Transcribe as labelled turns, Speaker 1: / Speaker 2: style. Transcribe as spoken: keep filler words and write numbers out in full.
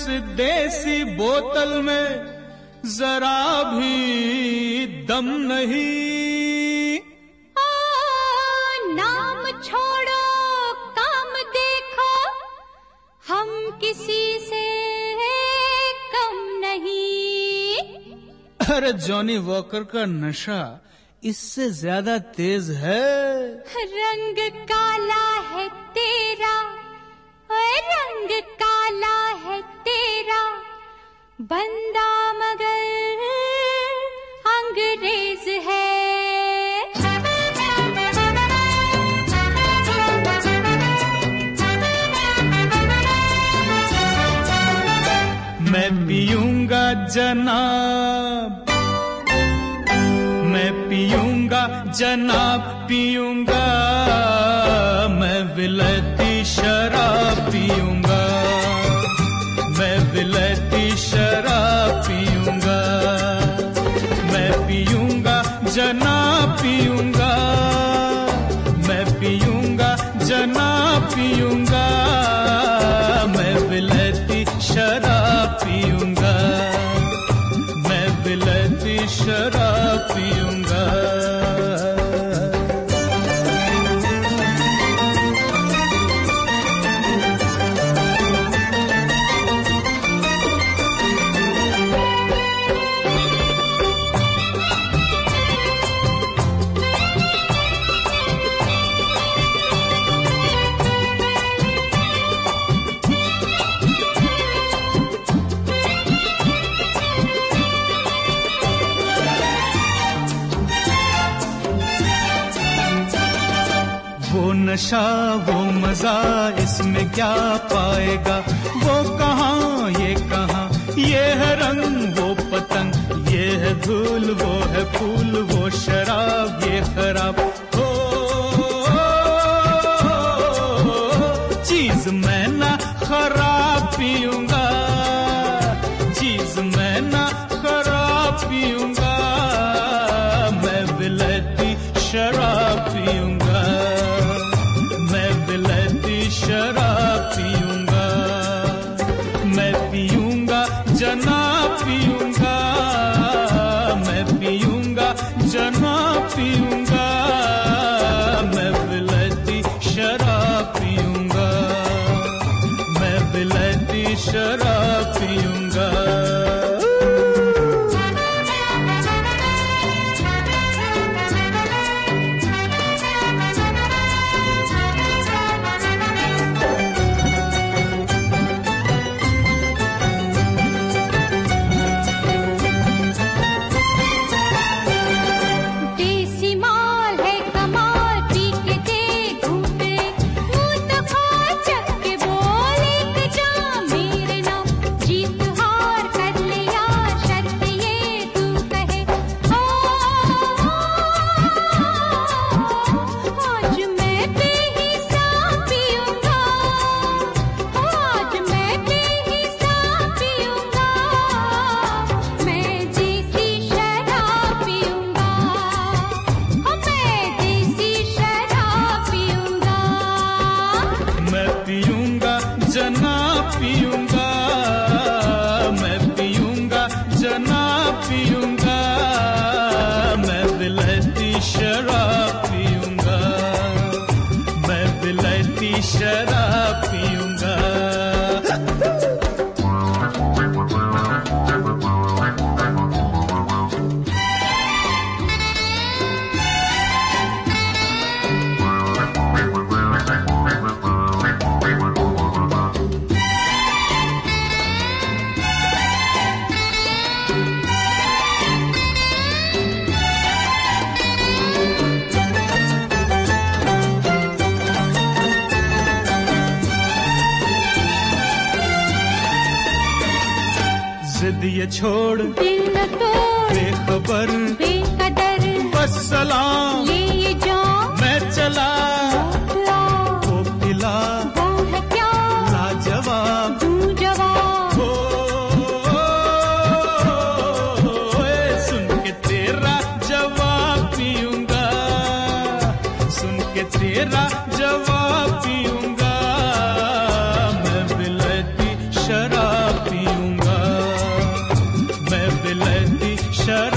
Speaker 1: देसी बोतल में जरा भी दम नहीं।
Speaker 2: आ, नाम छोड़ो काम देखो, हम किसी से कम नहीं।
Speaker 1: अरे जॉनी वॉकर का नशा इससे ज्यादा तेज है।
Speaker 2: रंग काला है तेरा, रंग काला है तेरा, बंदा मगर अंग्रेज है।
Speaker 1: मैं पीऊंगा जनाब, मैं पीऊंगा जनाब, पीऊंगा मैं विलायती शराब पीऊंगा, मैं विलायती शराब पीऊंगा। मैं पीऊंगा जनाब, पीऊंगा मैं पीऊंगा जनाब, पीऊंगा मैं विलायती शराब पीऊंगा, मैं विलायती शराब पीऊंगा। वो नशा वो मजा इसमें क्या पाएगा, वो कहाँ ये कहाँ, ये है रंग वो पतंग, ये है धूल वो है फूल, वो शराब ये खराब। हो चीज मैं ना खराब पीऊंगा, चीज मैं ना खराब पीऊंगा, मैं विलायती शराब पीऊंगा, मैं विलायती शराब पीऊंगा। मैं पीऊंगा जनाब, पीऊंगा मैं पीऊंगा जनाब, पीऊंगा मैं विलायती शराब पीऊंगा, मैं विलायती शराब पीऊंगा। पीऊंगा मैं पीऊंगा जनाब पीऊंगा मैं विलायती शराब पीऊंगा मैं विलायती शराब पीऊंगा। जिद ये छोड़
Speaker 2: दिल न तोड़
Speaker 1: बेखबर
Speaker 2: बेकदर
Speaker 1: बस सलाम
Speaker 2: ये ये जाम
Speaker 1: मैं चला वो पिला
Speaker 2: वो है क्या
Speaker 1: लाजवाब
Speaker 2: तू जवाब
Speaker 1: हो, हो, हो, हो सुन के तेरा जवाब पीऊंगा सुन के तेरा जवाब पीऊंगा मैं विलायती शराब पीऊंगा शराब